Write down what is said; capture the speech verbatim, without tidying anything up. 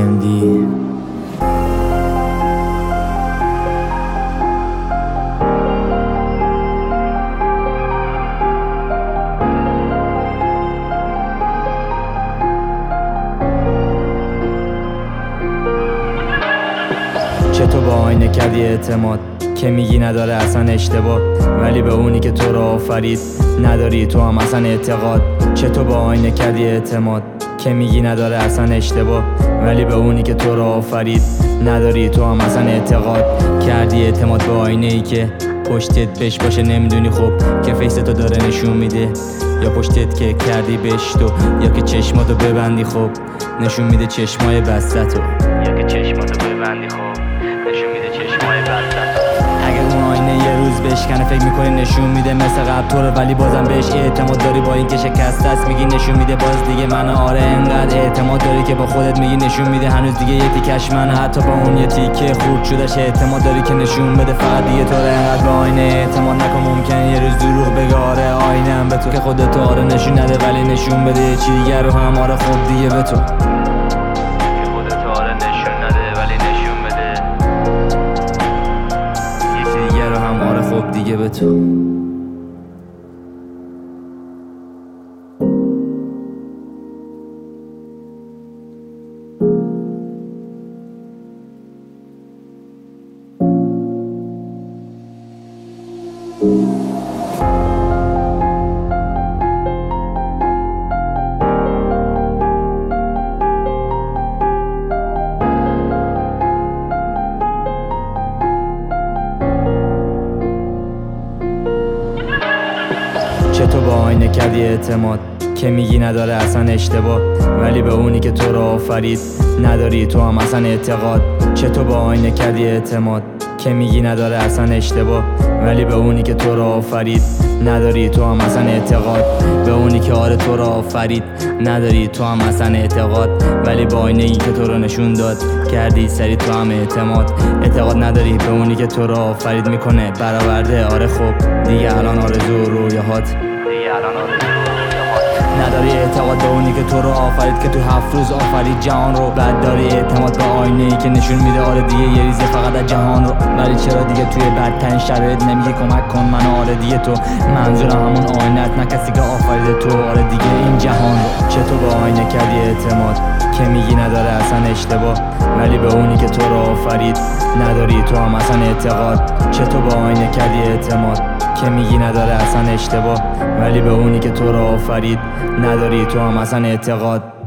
ام دی. چطور با آینه کردی اعتماد که میگی نداره اصلا اشتباه، ولی به اونی که تو رو آفرید نداری تو هم اصلا اعتقاد. چطور با آینه کردی اعتماد که میگی نداره اصلا اشتباه، ولی به اونی که تو رو آفرید نداری تو هم اصلا اعتقاد. کردی اعتماد به آینه ای که پشتت بهش باشه، نمیدونی خب که فیستو داره نشون میده، یا پشتت که کردی بهش تو، یا که چشماتو ببندی خب نشون میده چشمای بستتو، یا که چشماتو ببندی خب نشون میده چشمای بستتو. اگه اون آینه یه روز بشکنه فکر میکنی نشون میده مثل قبل طوره، ولی بازم بهش اعتماد داری با این که شکست است میگی نشون میده باز دیگه من. آره انقدر اعتماد داری که با خودت میگی نشون میده هنوز دیگه یه تیکش من، حتی با اون یه تیکه خورد شدش اعتماد داری که نشون بده فقط دیگه طوره. انقدر به آینه اعتماد نکن، ممکن یه روز دروغ بگه. آره آینه هم به تو که خودت آره نشون نده، ولی نشون بده یه چی دیگه رو هم. آره خب دیگه به تو خب دیگه به تو. چطور با آینه کردی اعتماد که میگی نداره اصلا اشتباه، ولی به اونی که تو رو آفرید نداری تو هم اصلا اعتقاد. چطور با آینه کردی اعتماد که میگی نداره اصلا اشتباه، ولی به اونی که تو رو آفرید نداری تو هم اصلا اعتقاد. به اونی که آره تو رو آفرید نداری تو هم اصلا اعتقاد، ولی با آینه ای که تو رو نشون داد کردی سری تو هم اعتماد. اعتقاد نداری به اونی که تو رو آفرید میکنه برآورده. آره خب دیگه الان آرزو رویاهات دیگه الان آرزو نداری. اعتقاد به اونی که تو رو آفرید که تو هفت روز آفرید جهان رو. بعد داری اعتماد به آینه ای که نشون میده آره دیگه یه ریزه فقط از جهان رو. ولی چرا دیگه توی بدترین شرایط نمیگی کمک کن من؟ آره دیگه تو منظورم همون آینت نه کسی که آفرید تو. آره دیگه این جهان رو. چطور با آینه کردی اعتماد که میگی نداره اصلا اشتباه، ولی به اونی که تو رو آفرید نداری تو هم اصلا اعتقاد. چطور با آینه کردی اعتماد که میگی نداره اصلا اشتباه، ولی به اونی که تو رو آفرید نداری تو هم اصلا اعتقاد.